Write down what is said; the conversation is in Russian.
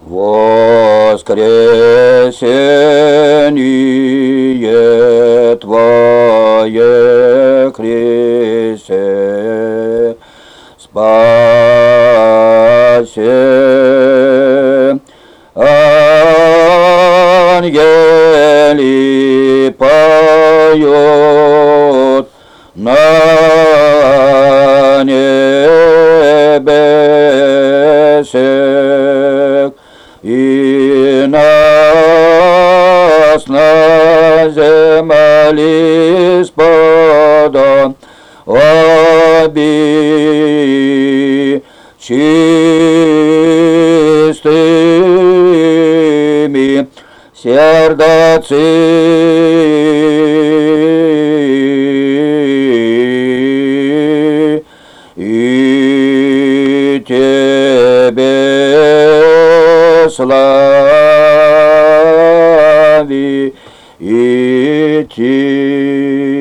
воскресение Твое, Христе, спасе. Ангели поют на небесах, и нас на земле Господа чистыми сердцами, и Тебе слави идти.